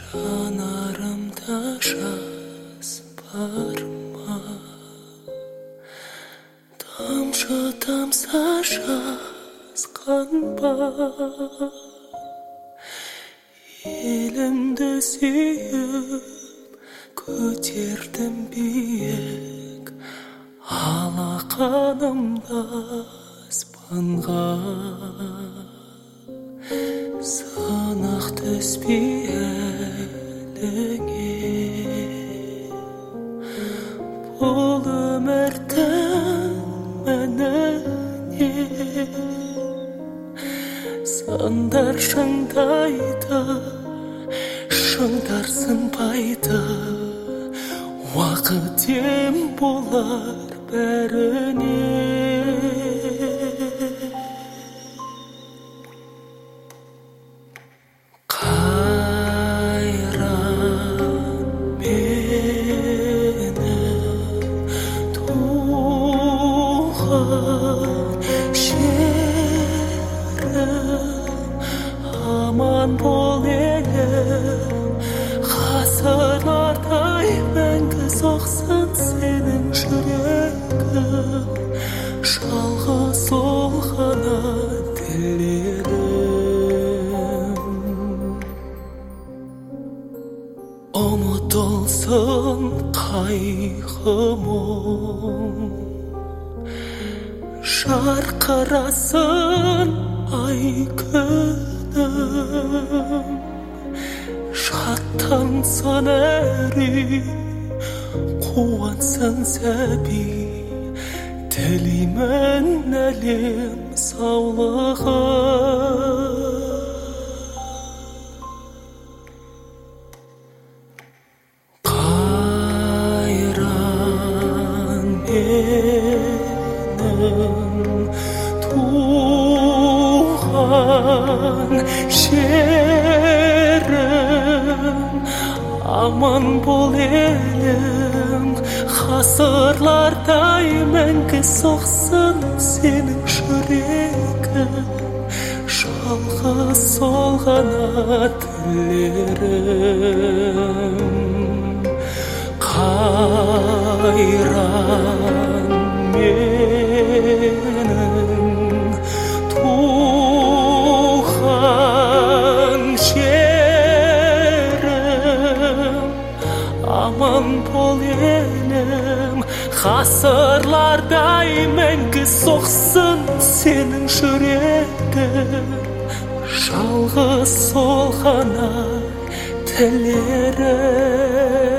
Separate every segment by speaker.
Speaker 1: Жанарымда жас бар ма? Тамшы тамса жазған ба? Елімді сүйіп көтердім биік, алақанымда аспанға. Сынақ түспей әліңе, бұл өмірдің мәніне. Сандар шыңдайды, шыңдар сынбайды, уақыт ем болар бәріне. Aman бол елім, ғасырлардай мәңгі соқсын сенің жүрегің. Жалғыз сол ғана тілерім. Ұмытылсын қайғы мұң, жарқырасын ай күнім. Шаттансын әр үй, қуансын сәби, тілеймін әлем саулығы. Қайран менің туған жерім, аман бол елім, ғасырлардай мәңгі соқсын сенің жүрегің. Жалғыз сол ғана тілерім. Қайран менің туған жерім, аман бол елім, ғасырлардай мәңгі соқсын сенің жүрегің. Жалғыз сол ғана тілерім.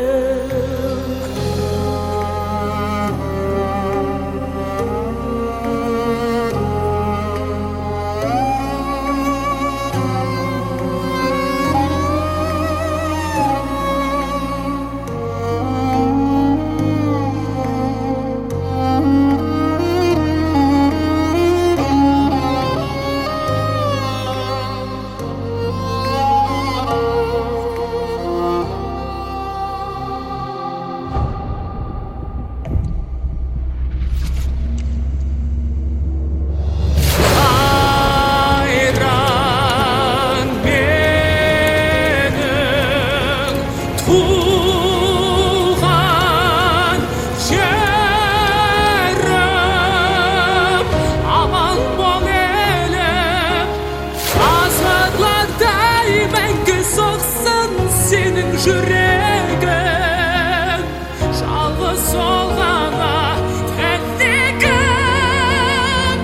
Speaker 1: Туған жерім, аман бол елім, ғасырлардай мәңгі соқсын сенің жүрегің. Жалғыз сол ғана тілегім.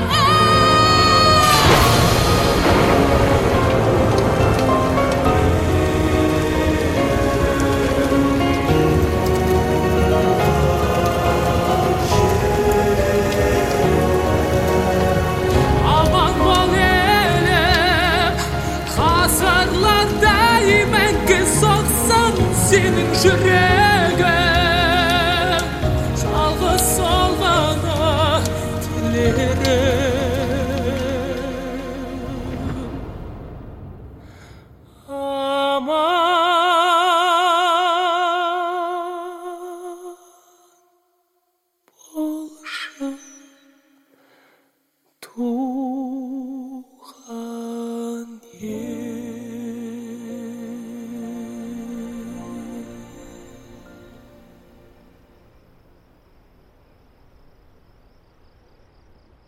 Speaker 1: Ғасырлардай мәңгі соқсын сенің жүрегің.